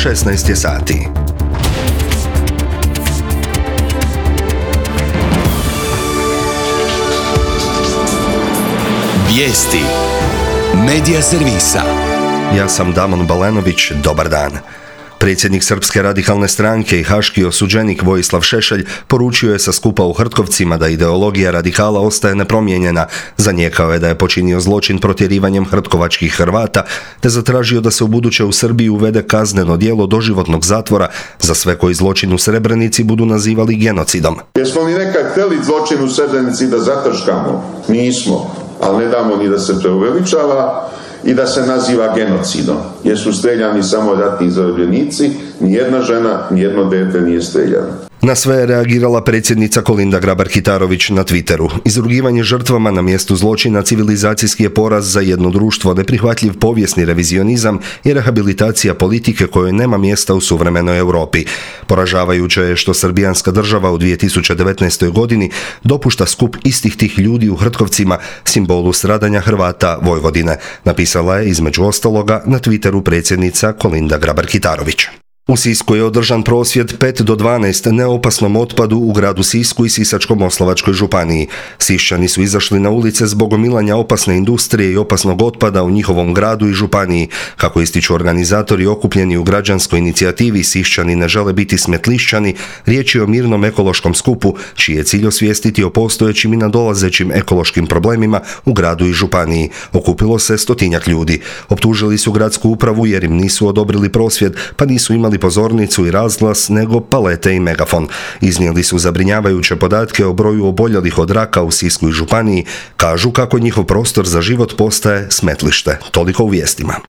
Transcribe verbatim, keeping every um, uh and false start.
šesnaest je sati. Vijesti Medija servisa. Ja sam Damon Balenović, dobar dan. Predsjednik Srpske radikalne stranke i haški osuđenik Vojislav Šešelj poručio je sa skupa u Hrtkovcima da ideologija radikala ostaje nepromijenjena. Zanijekao je da je počinio zločin protjerivanjem hrtkovačkih Hrvata, te zatražio da se ubuduće u Srbiji uvede kazneno djelo doživotnog zatvora za sve koji zločin u Srebrenici budu nazivali genocidom. Jesmo li nekad htjeli zločin u Srebrenici da zataškamo? Nismo, ali ne damo ni da se preuveličava i da se naziva genocidom, jer su streljani samo ratni zarobljenici, nijedna žena, nijedno dete nije streljano. Na sve je reagirala predsjednica Kolinda Grabar-Kitarović na Twitteru. Izrugivanje žrtvama na mjestu zločina civilizacijski je poraz za jedno društvo, neprihvatljiv povijesni revizionizam i rehabilitacija politike kojoj nema mjesta u suvremenoj Europi. Poražavajuće je što srbijanska država u dvije tisuće devetnaestoj. godini dopušta skup istih tih ljudi u Hrtkovcima, simbolu stradanja Hrvata Vojvodine, napisala je između ostaloga na Twitteru predsjednica Kolinda Grabar-Kitarović. U Sisku je održan prosvjed pet do dvanaest neopasnom otpadu u gradu Sisku i Sisačko-moslavačkoj županiji. Siščani su izašli na ulice zbog gomilanja opasne industrije i opasnog otpada u njihovom gradu i županiji. Kako ističu organizatori okupljeni u građanskoj inicijativi Siščani ne žele biti smetlišćani, riječ je o mirnom ekološkom skupu, čiji je cilj osvijestiti o postojećim i nadolazećim ekološkim problemima u gradu i županiji. Okupilo se stotinjak ljudi. Optužili su gradsku upravu jer im nisu odobrili prosvjed, pa nisu imali pozornicu i razglas, nego palete i megafon. Iznijeli su zabrinjavajuće podatke o broju oboljelih od raka u Sisku i županiji, kažu kako njihov prostor za život postaje smetlište. Toliko u vijestima.